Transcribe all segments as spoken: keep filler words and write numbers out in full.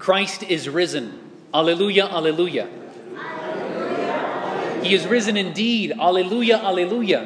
Christ is risen. Alleluia, alleluia. He is risen indeed. Alleluia, alleluia.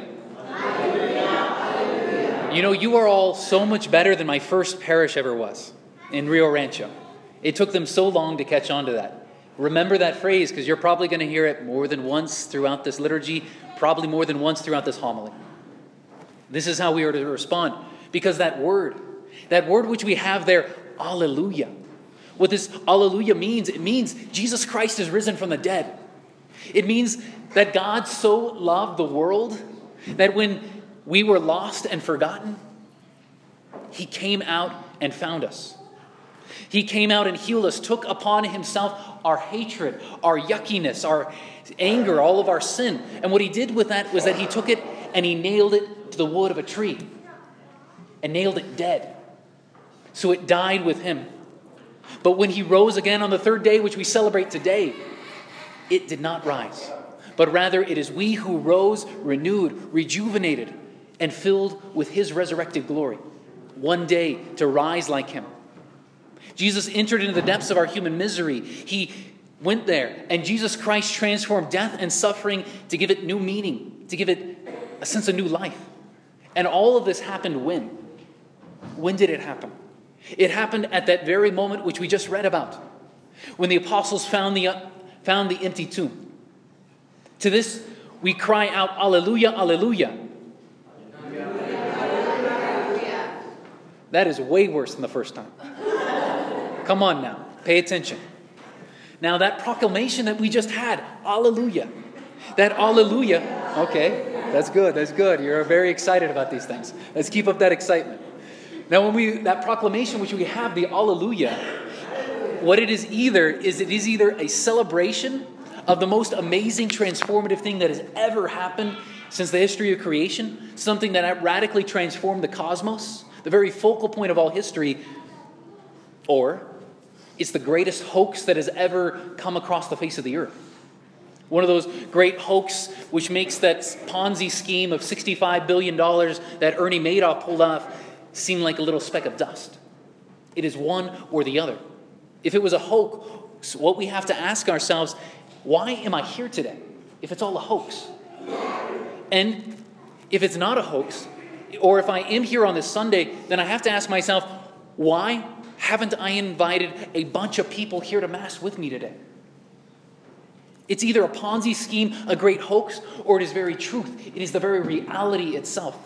You know, you are all so much better than my first parish ever was in Rio Rancho. It took them so long to catch on to that. Remember that phrase, because you're probably going to hear it more than once throughout this liturgy, probably more than once throughout this homily. This is how we are to respond. Because that word, that word which we have there, alleluia. What this alleluia means, it means Jesus Christ is risen from the dead. It means that God so loved the world that when we were lost and forgotten, He came out and found us. He came out and healed us, took upon Himself our hatred, our yuckiness, our anger, all of our sin. And what He did with that was that He took it and He nailed it to the wood of a tree and nailed it dead. So it died with Him. But when He rose again on the third day, which we celebrate today, it did not rise. But rather it is we who rose, renewed, rejuvenated, and filled with His resurrected glory. One day to rise like Him. Jesus entered into the depths of our human misery. He went there, and Jesus Christ transformed death and suffering to give it new meaning, to give it a sense of new life. And all of this happened when? When did it happen? It happened at that very moment which we just read about, when the apostles found the, uh, found the empty tomb. To this, we cry out, Alleluia, Alleluia. That is way worse than the first time. Come on now, pay attention. Now that proclamation that we just had, Alleluia. That Alleluia, okay, that's good, that's good. You're very excited about these things. Let's keep up that excitement. Now when we, that proclamation which we have, the Alleluia, what it is either, is it is either a celebration of the most amazing transformative thing that has ever happened since the history of creation, something that radically transformed the cosmos, the very focal point of all history, or it's the greatest hoax that has ever come across the face of the earth. One of those great hoax which makes that Ponzi scheme of sixty-five billion dollars that Ernie Madoff pulled off seem like a little speck of dust. It is one or the other. If it was a hoax, what we have to ask ourselves, why am I here today if it's all a hoax? And if it's not a hoax, or if I am here on this Sunday, then I have to ask myself, why haven't I invited a bunch of people here to Mass with me today? It's either a Ponzi scheme, a great hoax, or it is very truth. It is the very reality itself.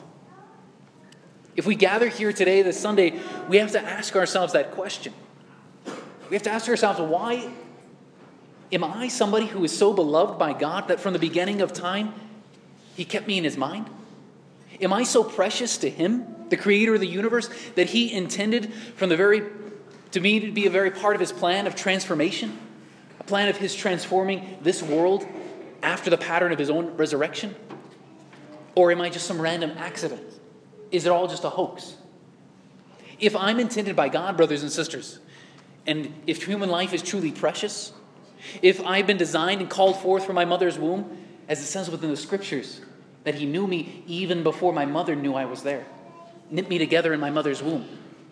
If we gather here today, this Sunday, we have to ask ourselves that question. We have to ask ourselves, why am I somebody who is so beloved by God that from the beginning of time, He kept me in His mind? Am I so precious to Him, the creator of the universe, that He intended from the very, to me to be a very part of His plan of transformation? A plan of His transforming this world after the pattern of His own resurrection? Or am I just some random accident? Is it all just a hoax? If I'm intended by God, brothers and sisters, and if human life is truly precious, if I've been designed and called forth from my mother's womb, as it says within the Scriptures, that He knew me even before my mother knew I was there, knit me together in my mother's womb.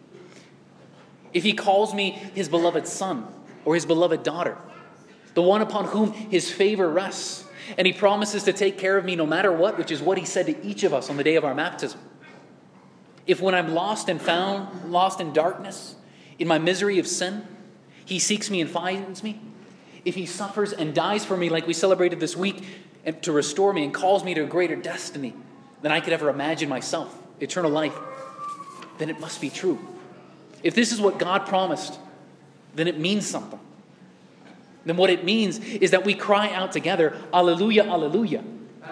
If He calls me His beloved son or His beloved daughter, the one upon whom His favor rests, and He promises to take care of me no matter what, which is what He said to each of us on the day of our baptism. If when I'm lost and found, lost in darkness, in my misery of sin, He seeks me and finds me, if He suffers and dies for me like we celebrated this week, and to restore me and calls me to a greater destiny than I could ever imagine myself, eternal life, then it must be true. If this is what God promised, then it means something. Then what it means is that we cry out together, Alleluia, Alleluia.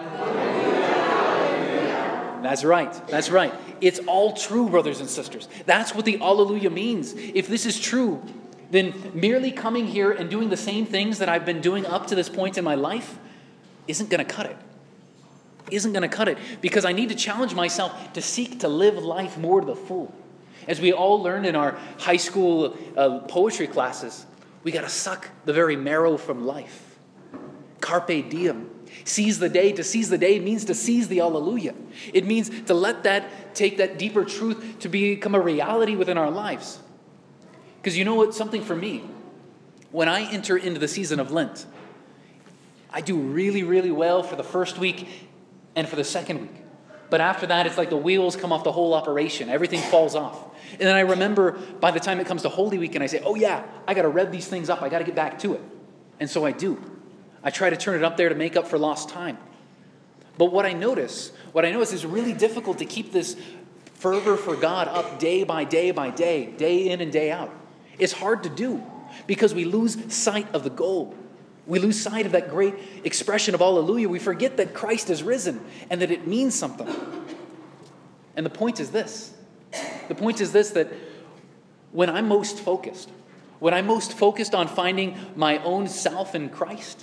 That's right. That's right. It's all true, brothers and sisters. That's what the Alleluia means. If this is true, then merely coming here and doing the same things that I've been doing up to this point in my life isn't going to cut it. Isn't going to cut it. Because I need to challenge myself to seek to live life more to the full. As we all learned in our high school uh, poetry classes, we got to suck the very marrow from life. Carpe diem. Seize the day. To seize the day means to seize the Alleluia. It means to let that, take that deeper truth to become a reality within our lives. Because you know what? Something for me. when I enter into the season of Lent, I do really, really well for the first week and for the second week. But after that, it's like the wheels come off the whole operation. Everything falls off. And then I remember by the time it comes to Holy Week and I say, oh yeah, I got to rev these things up. I got to get back to it. And so I do. I try to turn it up there to make up for lost time. But what I notice, what I notice is really difficult to keep this fervor for God up day by day by day, day in and day out. It's hard to do because we lose sight of the goal. We lose sight of that great expression of Alleluia. We forget that Christ is risen and that it means something. And the point is this. The point is this, that when I'm most focused, when I'm most focused on finding my own self in Christ,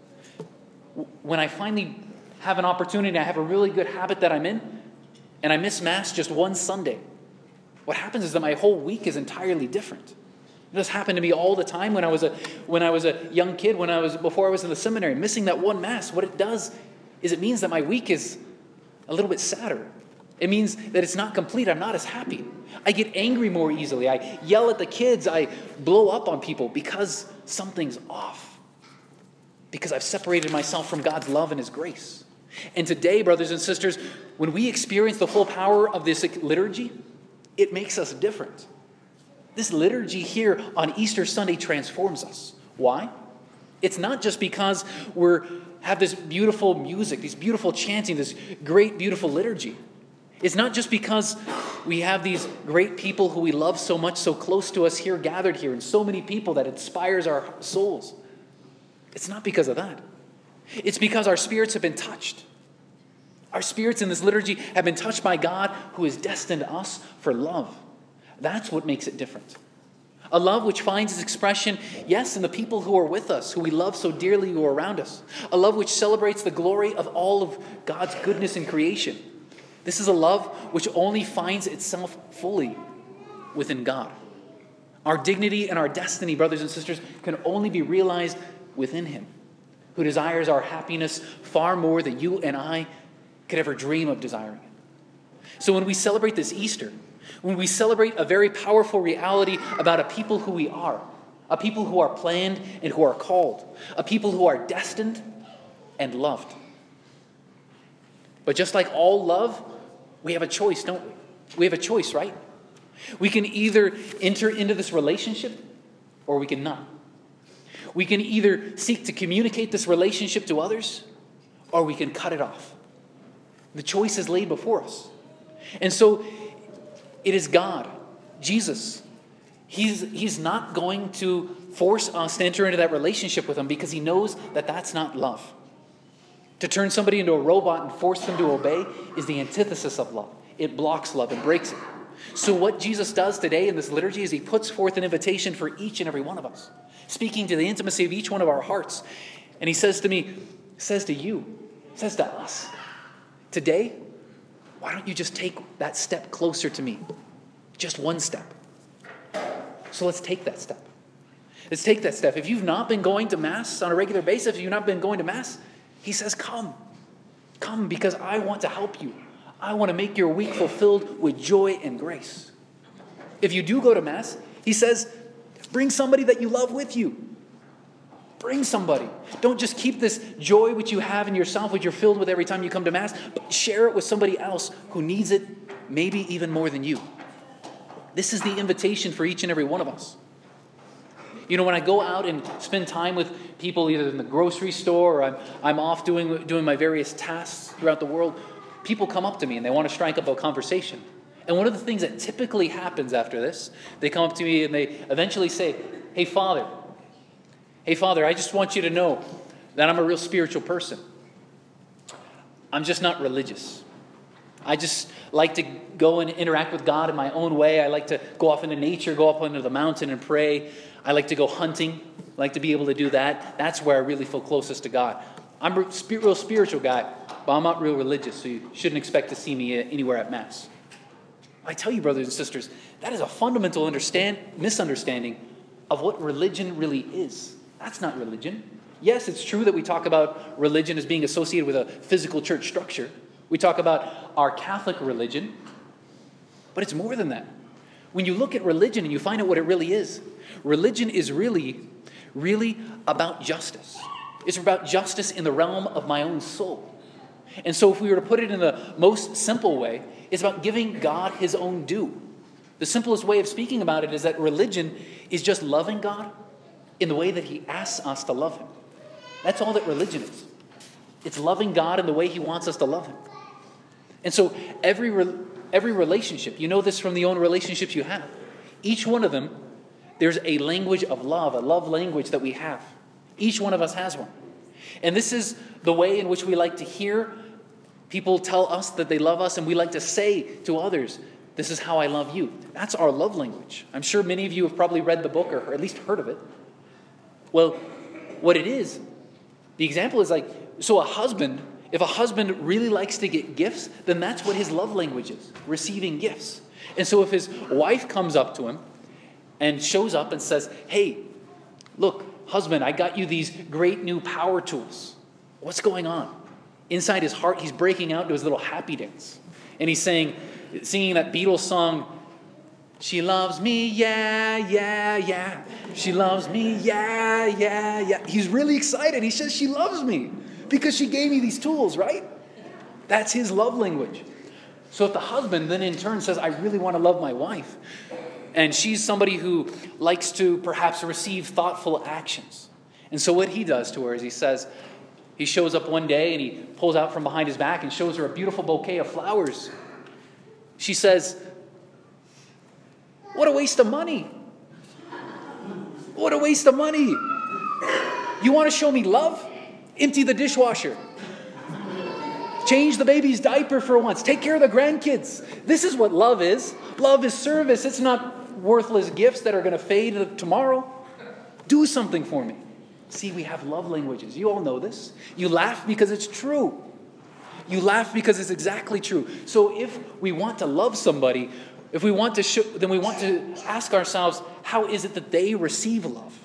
when I finally have an opportunity, I have a really good habit that I'm in, and I miss Mass just one Sunday, what happens is that my whole week is entirely different. This happened to me all the time when I was a when I was a young kid, when I was before I was in the seminary. Missing that one Mass, what it does is it means that my week is a little bit sadder. It means that it's not complete. I'm not as happy. I get angry more easily. I yell at the kids. I blow up on people because something's off. Because I've separated myself from God's love and His grace. And today, brothers and sisters, when we experience the full power of this liturgy, it makes us different. This liturgy here on Easter Sunday transforms us. Why? It's not just because we have this beautiful music, these beautiful chanting, this great, beautiful liturgy. It's not just because we have these great people who we love so much, so close to us here, gathered here, and so many people that inspires our souls. It's not because of that. It's because our spirits have been touched. Our spirits in this liturgy have been touched by God who has destined us for love. That's what makes it different. A love which finds its expression, yes, in the people who are with us, who we love so dearly, who are around us. A love which celebrates the glory of all of God's goodness in creation. This is a love which only finds itself fully within God. Our dignity and our destiny, brothers and sisters, can only be realized within Him, who desires our happiness far more than you and I could ever dream of desiring it. So when we celebrate this Easter, when we celebrate a very powerful reality about a people who we are, a people who are planned and who are called, a people who are destined and loved. But just like all love, we have a choice, don't we? We have a choice, right? We can either enter into this relationship or we can not. We can either seek to communicate this relationship to others or we can cut it off. The choice is laid before us. And so it is God, Jesus. He's, he's not going to force us to enter into that relationship with Him because He knows that that's not love. To turn somebody into a robot and force them to obey is the antithesis of love. It blocks love and breaks it. So what Jesus does today in this liturgy is He puts forth an invitation for each and every one of us, speaking to the intimacy of each one of our hearts. And He says to me, says to you, says to us, today, why don't you just take that step closer to me? Just one step. So let's take that step. Let's take that step. If you've not been going to Mass on a regular basis, if you've not been going to Mass, He says, come. Come because I want to help you. I want to make your week fulfilled with joy and grace. If you do go to Mass, He says, bring somebody that you love with you. Bring somebody. Don't just keep this joy which you have in yourself, which you're filled with every time you come to Mass, but share it with somebody else who needs it maybe even more than you. This is the invitation for each and every one of us. You know, when I go out and spend time with people either in the grocery store or I'm, I'm off doing, doing my various tasks throughout the world, people come up to me and they want to strike up a conversation. And one of the things that typically happens after this, they come up to me and they eventually say, hey, Father, hey, Father, I just want you to know that I'm a real spiritual person. I'm just not religious. I just like to go and interact with God in my own way. I like to go off into nature, go up into the mountain and pray. I like to go hunting. I like to be able to do that. That's where I really feel closest to God. I'm a real spiritual guy, but I'm not real religious, so you shouldn't expect to see me anywhere at Mass. I tell you, brothers and sisters, that is a fundamental understand, misunderstanding of what religion really is. That's not religion. Yes, it's true that we talk about religion as being associated with a physical church structure. We talk about our Catholic religion, but it's more than that. When you look at religion and you find out what it really is, religion is really really about justice. It's about justice in the realm of my own soul. And so if we were to put it in the most simple way, it's about giving God his own due. The simplest way of speaking about it is that religion is just loving God in the way that he asks us to love him. That's all that religion is. It's loving God in the way he wants us to love him. And so every re- every relationship, you know this from the own relationships you have, each one of them, there's a language of love, a love language that we have. Each one of us has one. And this is the way in which we like to hear people tell us that they love us, and we like to say to others, this is how I love you. That's our love language. I'm sure many of you have probably read the book or at least heard of it. Well, what it is, the example is like, so a husband, if a husband really likes to get gifts, then that's what his love language is, receiving gifts. And so if his wife comes up to him and shows up and says, hey, look, husband, I got you these great new power tools. What's going on? Inside his heart, he's breaking out into his little happy dance. And he's saying, singing that Beatles song, she loves me, yeah, yeah, yeah. She loves me, yeah, yeah, yeah. He's really excited. He says, she loves me because she gave me these tools, right? That's his love language. So if the husband then in turn says, I really want to love my wife, and she's somebody who likes to perhaps receive thoughtful actions. And so what he does to her is he says, he shows up one day and he pulls out from behind his back and shows her a beautiful bouquet of flowers. She says, what a waste of money. What a waste of money. You want to show me love? Empty the dishwasher. Change the baby's diaper for once. Take care of the grandkids. This is what love is. Love is service. It's not worthless gifts that are going to fade tomorrow. Do something for me. See, we have love languages. You all know this. You laugh because it's true. You laugh because it's exactly true. So if we want to love somebody, if we want to show, then we want to ask ourselves, how is it that they receive love?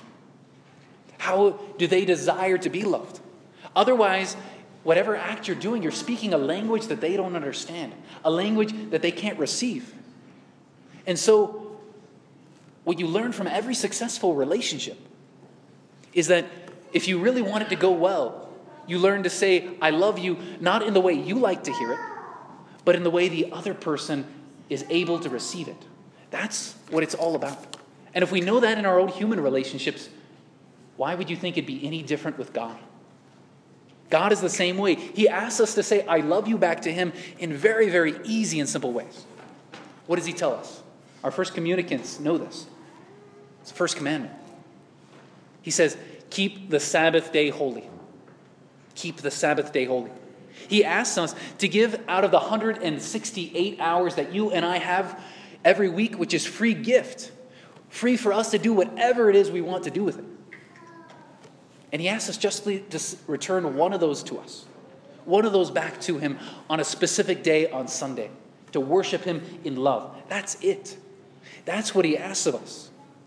How do they desire to be loved? Otherwise, whatever act you're doing, you're speaking a language that they don't understand, a language that they can't receive. And so, what you learn from every successful relationship is that if you really want it to go well, you learn to say, I love you, not in the way you like to hear it, but in the way the other person is able to receive it. That's what it's all about. And if we know that in our own human relationships, why would you think it'd be any different with God? God is the same way. He asks us to say, I love you back to him in very, very easy and simple ways. What does he tell us? Our first communicants know this. It's the first commandment. He says, keep the Sabbath day holy. Keep the Sabbath day holy. He asks us to give out of the one hundred sixty-eight hours that you and I have every week, which is free gift. Free for us to do whatever it is we want to do with it. And he asks us just to return one of those to us. One of those back to him on a specific day on Sunday. To worship him in love. That's it. That's what he asks of us.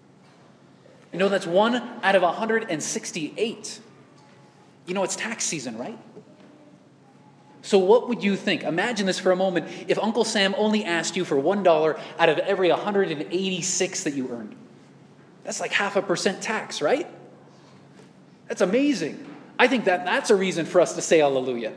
You know, that's one out of one hundred sixty-eight. You know, it's tax season, right? So what would you think? Imagine this for a moment. If Uncle Sam only asked you for one dollar out of every one hundred eighty-six that you earned. That's like half a percent tax, right? That's amazing. I think that that's a reason for us to say hallelujah.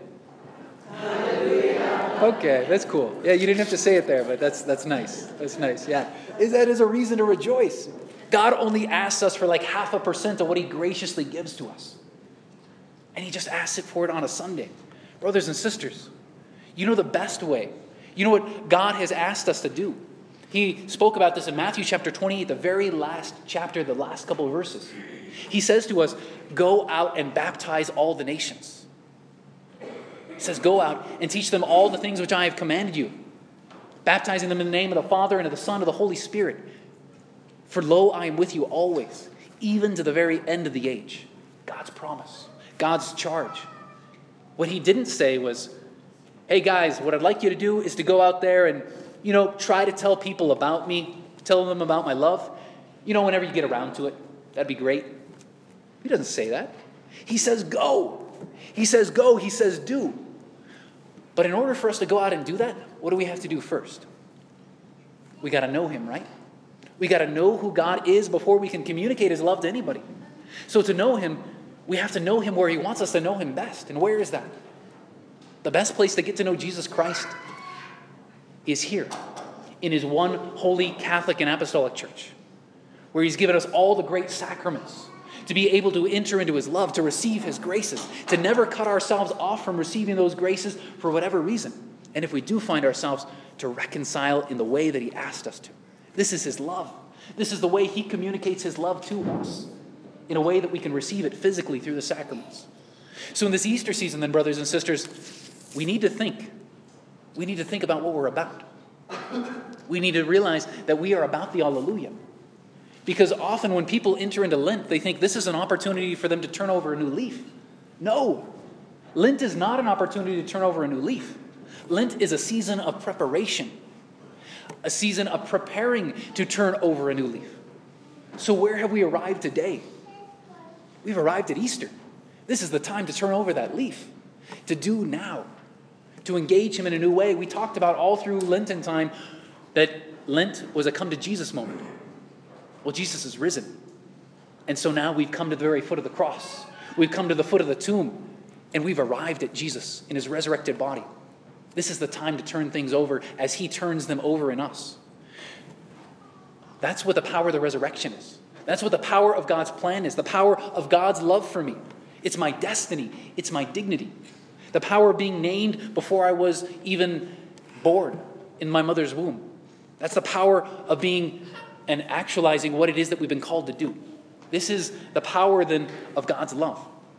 Hallelujah. Okay, that's cool. Yeah, you didn't have to say it there, but that's that's nice. That's nice, yeah. Is that is a reason to rejoice. God only asks us for like half a percent of what he graciously gives to us. And he just asks it for it on a Sunday. Brothers and sisters, you know the best way. You know what God has asked us to do. He spoke about this in Matthew chapter twenty-eight, the very last chapter, the last couple of verses. He says to us, go out and baptize all the nations. He says, go out and teach them all the things which I have commanded you, baptizing them in the name of the Father and of the Son and of the Holy Spirit. For lo, I am with you always, even to the very end of the age. God's promise, God's charge. What he didn't say was, hey guys, what I'd like you to do is to go out there and, you know, try to tell people about me, tell them about my love. You know, whenever you get around to it, that'd be great. He doesn't say that. He says go. He says go. He says do. But in order for us to go out and do that, what do we have to do first? We got to know him, right? We got to know who God is before we can communicate his love to anybody. So to know him, we have to know him where he wants us to know him best. And where is that? The best place to get to know Jesus Christ is here, in his one holy Catholic and Apostolic Church, where he's given us all the great sacraments, to be able to enter into his love, to receive his graces, to never cut ourselves off from receiving those graces for whatever reason. And if we do find ourselves, to reconcile in the way that he asked us to. This is his love. This is the way he communicates his love to us, in a way that we can receive it physically through the sacraments. So in this Easter season, then, brothers and sisters, we need to think. We need to think about what we're about. We need to realize that we are about the Alleluia. Because often when people enter into Lent, they think this is an opportunity for them to turn over a new leaf. No. Lent is not an opportunity to turn over a new leaf. Lent is a season of preparation. A season of preparing to turn over a new leaf. So where have we arrived today? We've arrived at Easter. This is the time to turn over that leaf. To do now. To engage him in a new way. We talked about all through Lenten time that Lent was a come to Jesus moment. Well, Jesus is risen. And so now we've come to the very foot of the cross. We've come to the foot of the tomb. And we've arrived at Jesus in his resurrected body. This is the time to turn things over as he turns them over in us. That's what the power of the resurrection is. That's what the power of God's plan is. The power of God's love for me. It's my destiny. It's my dignity. The power of being named before I was even born in my mother's womb. That's the power of being and actualizing what it is that we've been called to do. This is the power then of God's love.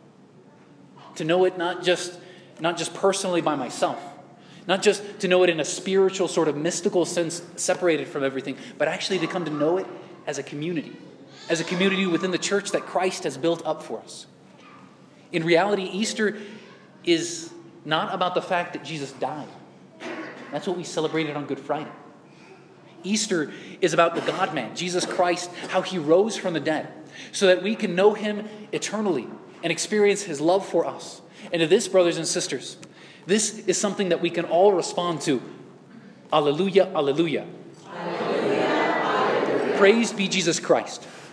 To know it not just, not just personally by myself, not just to know it in a spiritual sort of mystical sense separated from everything, but actually to come to know it as a community, as a community within the church that Christ has built up for us. In reality, Easter is not about the fact that Jesus died. That's what we celebrated on Good Friday. Easter is about the God-man, Jesus Christ, how he rose from the dead, so that we can know him eternally and experience his love for us. And to this, brothers and sisters, this is something that we can all respond to. Alleluia, alleluia. Alleluia, alleluia. Praised be Jesus Christ.